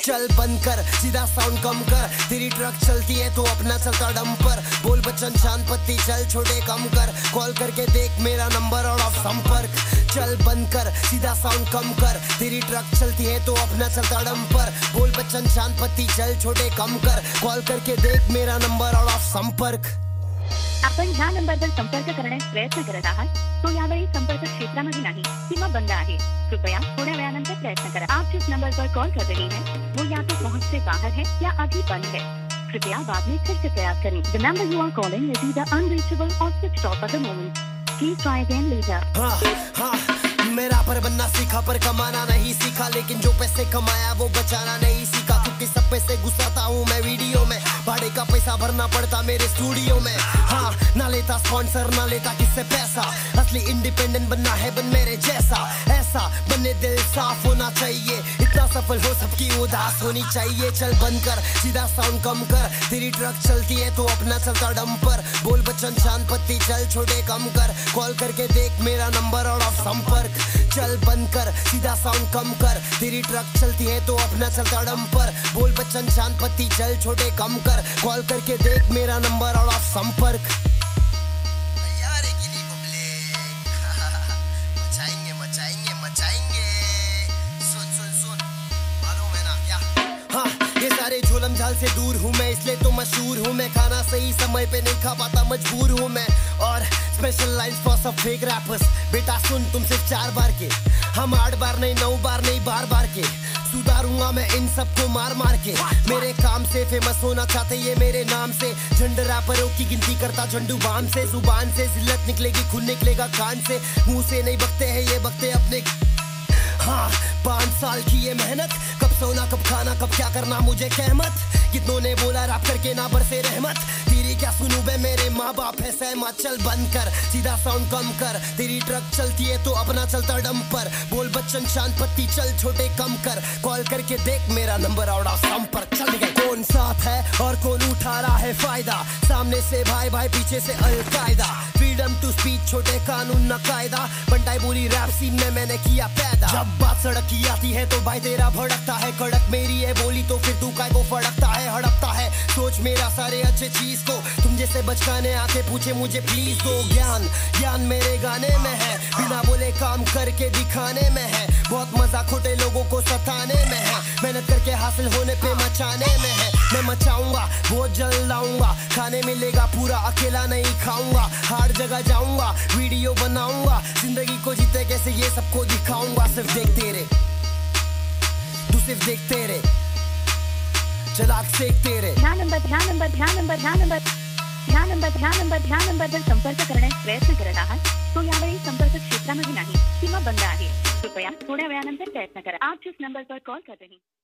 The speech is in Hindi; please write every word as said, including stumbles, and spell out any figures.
चल बंद कर, सीधा साउंड कम कर, तेरी ट्रक चलती है तो अपना चलता डंपर। बोल बच्चन शांत पत्ती चल छोटे कम कर, कॉल करके देख मेरा नंबर और ऑफ संपर्क। चल बंद कर, सीधा साउंड कम कर, तेरी ट्रक चलती है तो अपना चलता डंपर। बोल बच्चन शांत पत्ती चल छोटे कम कर, कॉल करके देख मेरा नंबर और ऑफ संपर्क। आपण ह्या नंबरवर संपर्क करण्यास प्रयत्न करत आहात तो यावेळी संपर्क क्षेत्रामध्ये नाही किंवा बंद आहे। कृपया थोड्या वेळानंतर प्रयत्न करा। आप जिस नंबर पर कॉल कर रहे हैं वो या तो पहुंच से बाहर है या अभी बंद है। कृपया बाद में फिर से प्रयास करें। The number you are calling is either unreachable or switched off at the moment. Please try again later. हाँ, हाँ, मेरा पर बनना सीखा पर कमाना नहीं सीखा, लेकिन जो पैसे कमाया वो बचाना नहीं सीखा। क्योंकि सब पैसे घुसाता हूँ मैं वीडियो में, भाड़े का पैसा भरना पड़ता मेरे स्टूडियो में। हाँ, ना लेता स्पॉन्सर ना लेता किससे पैसा, असली इंडिपेंडेंट बनना है बन मेरे जैसा। ऐसा बने दिल साफ होना चाहिए, इतना सफल हो सबकी उदास होनी चाहिए। चल बंद कर, सीधा साउंड कम कर, तेरी ट्रक चलती है तो अपना चलता डंपर। बोल बच्चन शांत पत्ती चल छोटे कम कर, कॉल करके देख मेरा नंबर और ऑफ संपर्क। चल बंद कर, सीधा साउंड कम कर, तेरी ट्रक चलती है तो अपना चलता डंपर। बोल बच्चन शांत पत्ती चल छोटे कम कर, कॉल करके देख मेरा नंबर और ऑफ संपर्क। तैयार है कि नहीं पब्लिक? मचाएंगे मचाएंगे मचाएंगे। सुन सुन सुन, मालूम है ना क्या? हाँ, ये सारे झोलम झाल से दूर हूँ मैं, इसलिए तो मशहूर हूँ मैं। खाना सही समय पे नहीं खा पाता मजबूर हूँ मैं। और स्पेशल लाइन्स फॉर सब फेक रैपर्स, बेटा सुन तुम सिर्फ चार बार के, हम आठ बार नहीं नौ बार नहीं बार बार के। सुधारूंगा मैं इन सबको मार मार के, मेरे काम से फेमस होना चाहते ये मेरे नाम से। झंड रैपरों की गिनती करता झंडू बाम से, जुबान से जिल्लत निकलेगी खून निकलेगा कान से। मुंह से नहीं बकते हैं ये बकते अपने। हाँ, पाँच साल की ये मेहनत, कब सोना कब खाना कब क्या करना मुझे कहमत। कितनों ने बोला रैप करके ना बरसे रहमत, तेरी क्या सुनूं बे मेरे माँ बाप है सहमत। चल बंद कर, सीधा साउंड कम कर, तेरी ट्रक चलती है तो अपना चलता डंपर। बोल बच्चन शांत पत्ती चल छोटे कम कर, कॉल करके देख मेरा नंबर और ऑफ संपर्क। चल गए, कौन साथ है और कौन उठा रहा है फायदा, सामने से भाई भाई पीछे से अलकायदा। फ्रीडम टू स्पीच छोटे कानून न कायदा, बंटाई बोली रैप सीन में मैंने किया पैदा। जब बात सड़क की आती है तो भाई तेरा भड़कता है कड़क, मेरी है बोली तो फिर तू काय को फड़कता है हड़पता है। सोच मेरा सारे अच्छे चीज को, तुम जैसे बचकाने आके पूछे मुझे प्लीज दो ज्ञान। ज्ञान मेरे गाने में है, बिना बोले काम करके दिखाने में है। बहुत मजा खोटे लोगों को सताने में है, मेहनत करके हासिल होने पे मचाने में है। मैं मचाऊंगा बहुत जल्द लाऊंगा, खाने मिलेगा पूरा अकेला नहीं खाऊंगा। हर जगह जाऊंगा वीडियो बनाऊंगा, जिंदगी को जीते कैसे ये सबको दिखाऊंगा। सिर्फ देखते रे तू सिर्फ देखते रे, चलाक सेकते रे। ह्या नंबर ह्या नंबर ह्या नंबर ह्या नंबर ह्या नंबर ह्या नंबर ह्या नंबरवर संपर्क करण्यास प्रयत्न करत आहात तो यावेळी संपर्क क्षेत्रामध्ये नाही किंवा बंद आहे। कृपया थोड्या वेळानंतर प्रयत्न करा। आप जिस नंबर पर कॉल कर रहे हैं